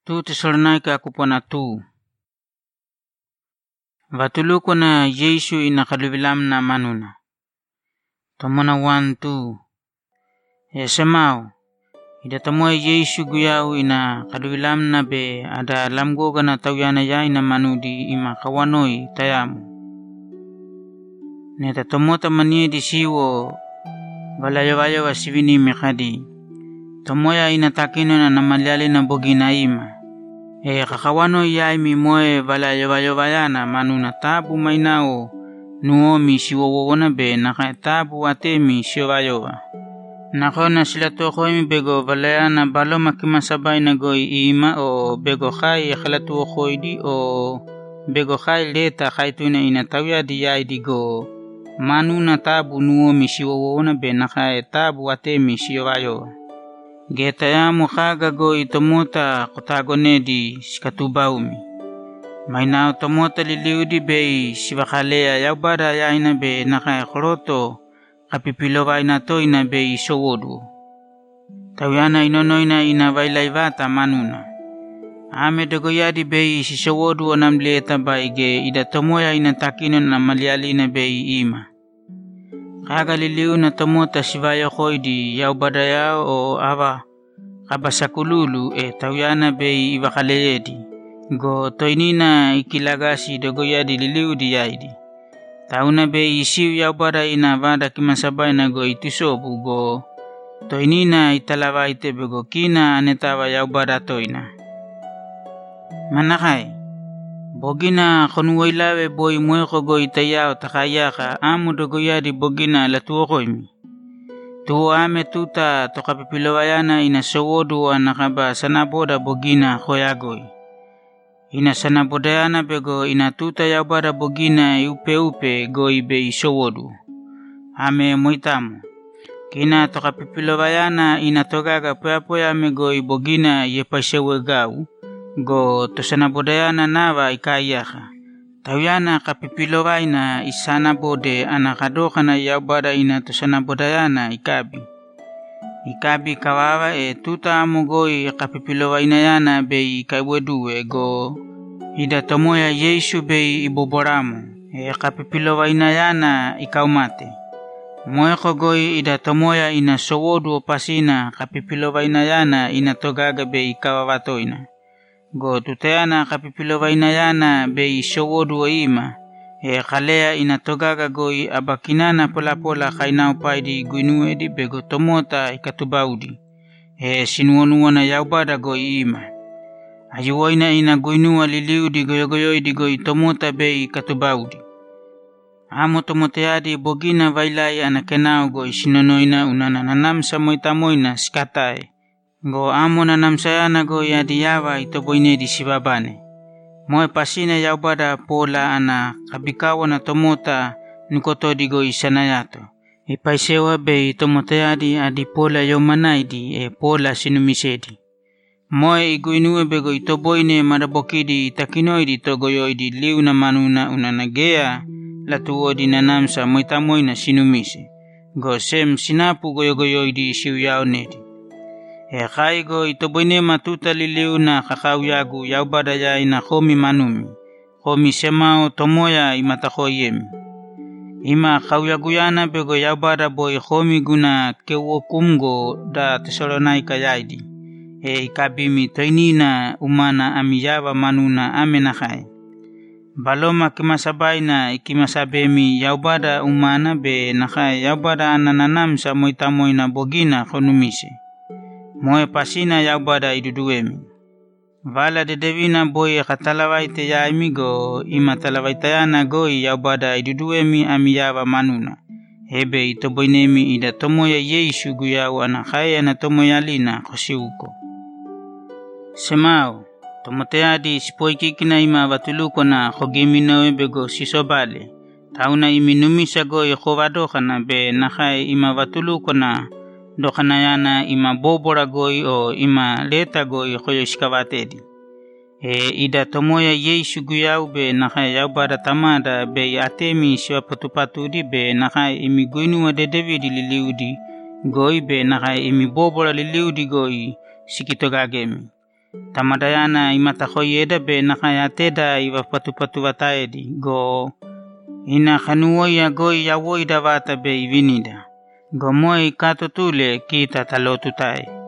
Tu Tesalonaika aku pona tu. Vatuluko na Yesu inakalubilam na manuna. Tomona 1-2. Semau. Ida tamoy Yesu guyau ina kalubilam na be ada lamgoga na tawyana ya ina manudi ima kawanoi tayamu. Neta tomota manie di siwo valayo wa sivini mekadi. Tomoya ina takino na namalyali na bogina ima. Kakawano yai mi moe valayo vayana manuna tabu mainao nuomi siwowona be naka tabu atemi siwayowa. Nakona sila toko imi bego valayana baloma kimasabay na goy ima o bego khai akhalatu o koidi o bego khai leta khai tuna inatawya di yai di go. Manuna tabu nuomi siwowona be naka tabu atemi siwayowa. Geta mo kaga go itomota kotagone di skatubaumi. Mainao tomota liliudi be siwakalea yaubara yaina be naka koroto kapipilowa ina to ina be isowodu. Tawyana inonoina ina vailaivata manuna. Ame dogoyadi be isisowodu onamleta baige ida tomoya ina takino na maliali na be ima. Kaga liliu na tomota sivayo koidi yaubada yao o awa kabasakululu tawyana be iwakaleyedi. Go toinina ikilagasi dogoyadi liliu di yaidi. Tauna be isiu yaubada ina vada kimasabay na go itusobu go toinina italawa itebe go kina anetawa yaubada toina. Manakai. Bogina konuwailawe boy mweko go itayao takayaka amu dogoyadi bogina latuokoimi. Tuo ame tuta tokapipilawayana ina sowodu wa nakaba sanaboda bogina koyagoi. Ina sanabodayana bego ina tuta yaubada bogina upe go ibe isowodu. Ame moitamu. Kina tokapipilawayana ina togaga poya ame go ibogina yepasewe gau. Go tosanabodayana nawa ikayaka. Tawyana kapipilowaina isanabode anakadoka na yaubada ina tosanabodayana ikabi. Ikabi kawawa tuta amugoi kapipilowaina yana be ikaiweduwe go ida tomoya Yesu be iboboramu. Kapipilowaina yana ikaumate. Moeko goi ida tomoya ina sowodu opasina kapipilowaina yana ina togaga be ikawawatoina. Go tutayana kapipilowaina yana be isowodu o ima. Kalea inatogaga goi abakinana pola kainao paidi guinuedi bego tomota ikatubaudi. Sinuonuana yaubada goi ima. Ayuwaina ina guinua liliudi goyogoyoidi goi tomota be ikatubaudi. Amo tomoteadi bogina vailai anakenao goi sinonoina unana nanamsa moitamoina skatae. Go amo nanamsayana go yadiyawa itoboinedi sibabane. Moe pasina yaubada pola ana kabikawa na tomota nikotodi go isanayato. Ipaisewa be itomoteadi adi pola yomanaidi pola sinumisedi. Moe iguinue bego itoboine marabokidi itakinoidi togoyoidi liu na manuna unanagea latuodi nanamsa moitamoina sinumise. Go sem sinapu goyogoyoidi siuyao nedi. Kaigo itoboine matuta liliu na kakauyagu yaubada ya ina komi manumi. Komi semao tomoya imatakoyemi. Ima kauyaguyana bego yaubada boy komi guna kewo kumgo da Tesalonaika yaidi. Ikabimi toinina umana amiyawa manuna amenakai. Baloma kimasabayna ikimasabemi yaubada umana be nakai yaubada ananamsa moitamoina bogina konumise. Moe pasina yaubada iduduemi. Vala de devina boy katalawaite ya imigo ima talawaitayana goi yaubada iduduemi amiyawa manuna. Hebe itoboinemi ida tomoya Yesu guyau anakaya na tomoya lina kosiuko. Semao, tomoteadi sipoikikina ima vatuluko na kogeminoe bego sisobale. Tauna iminumisa goi kovadokana be nakai ima vatuluko na dokanayana ima bobora goi o ima leta goi koyo iskavatedi. Ida tomoya Yesu guyau be nakai yaubada tamada be atemi siwa patupatudi be nakai imi guinua de David liliudi goi be nakai imi bobora liliudi goi sikitogagemi. Tamadayana imata khoyeda be nakayateda iwa patu wataedi go ina khanuoya goi yawoida wata be ivinida. Go moi katotule kita talotutai.